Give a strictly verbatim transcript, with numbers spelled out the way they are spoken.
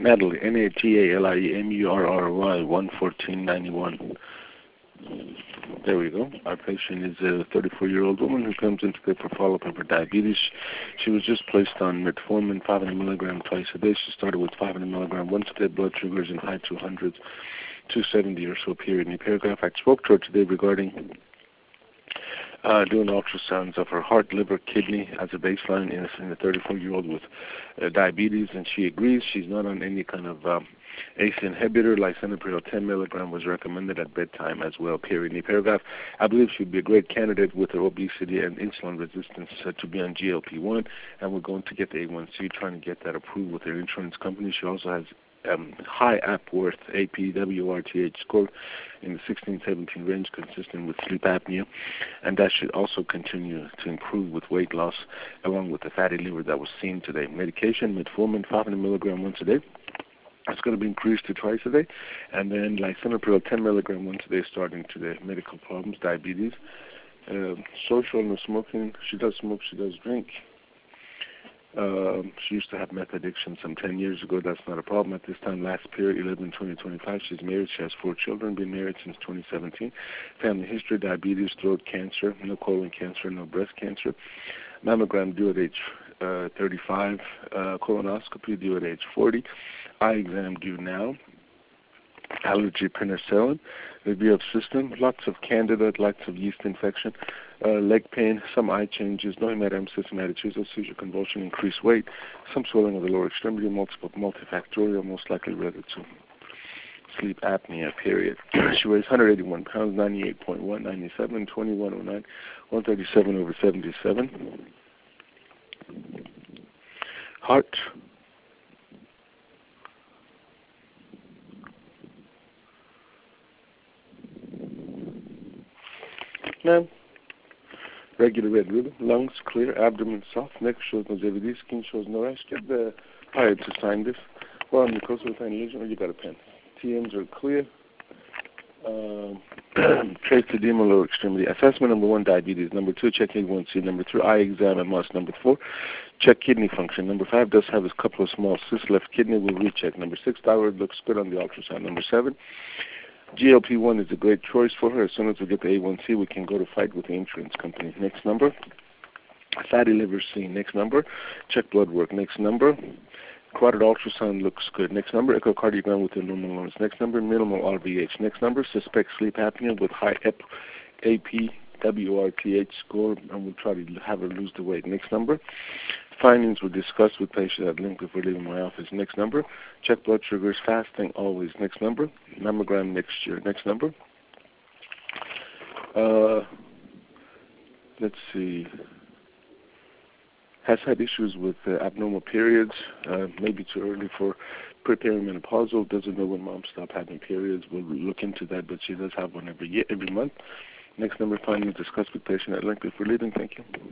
Natalie, N A T A L I E M U R R Y, one fourteen ninety-one. There we go. Our patient is a thirty-four-year-old woman who comes into the for follow-up of her diabetes. She was just placed on metformin, five hundred milligrams twice a day. She started with five hundred milligrams once a day, blood sugars in high two hundreds, two seventy or so, period. In the paragraph, I spoke to her today regarding uh, doing ultrasounds of her heart, liver, kidney as a baseline in a, in a thirty-four-year-old with uh, diabetes, and she agrees she's not on any kind of um, A C E inhibitor. Lisinopril ten milligrams was recommended at bedtime as well, period. In the paragraph, I believe she would be a great candidate with her obesity and insulin resistance uh, to be on G L P one, and we're going to get the A one C, trying to get that approved with her insurance company. She also has um, high Epworth A P W R T H score in the sixteen seventeen range, consistent with sleep apnea, and that should also continue to improve with weight loss, along with the fatty liver that was seen today. Medication, metformin, five hundred milligrams once a day. It's going to be increased to twice a day. And then lisinopril ten milligrams once a day starting today. Medical problems, diabetes. Uh, social, no smoking. She does smoke, she does drink. Um, she used to have meth addiction some ten years ago. That's not a problem at this time. Last period, eleven twenty twenty-five. She's married. She has four children. Been married since twenty seventeen. Family history, diabetes, throat cancer, no colon cancer, no breast cancer. Mammogram due at age uh, thirty-five. Uh, colonoscopy due at age forty. Eye exam due now. Allergy, penicillin. Review of system. Lots of candida, lots of yeast infection. Uh, leg pain, some eye changes, no hematemesis, hematochezia, seizure, convulsion, increased weight, some swelling of the lower extremity, multiple, multifactorial, most likely related to sleep apnea, period. She weighs one hundred eighty-one pounds, ninety-eight point one, ninety-seven, twenty-one oh nine, one thirty-seven over seventy-seven. Heart. Ma'am. Regular red ribbon, lungs clear, abdomen soft, neck shows no J V D, skin shows no rash. Get the pilot to sign this. Well, mucosal with any lesion, or you got a pen. T Ms are clear. Um, trace edema, lower extremity. Assessment number one, diabetes. Number two, check A one C. Number three, eye exam and must. Number four, check kidney function. Number five, does have a couple of small cysts left kidney. We'll recheck. Number six, thyroid looks good on the ultrasound. Number seven, G L P one is a great choice for her. As soon as we get the A one C, we can go to fight with the insurance company. Next number. Fatty liver seen. Next number. Check blood work. Next number. Carotid ultrasound looks good. Next number. Echocardiogram with the normal lungs. Next number. Minimal R V H. Next number. Suspect sleep apnea with high A P W R T H score, and we'll try to have her lose the weight. Next number. Findings were discussed with patients at link before leaving my office. Next number. Check blood sugars, fasting always. Next number. Mammogram next year. Next number. Uh, let's see. Has had issues with uh, abnormal periods. Uh, maybe too early for preperimenopausal. Doesn't know when mom stopped having periods. We'll look into that, but she does have one every year, every month. Next number. Findings discussed with patient at length before leaving. Thank you.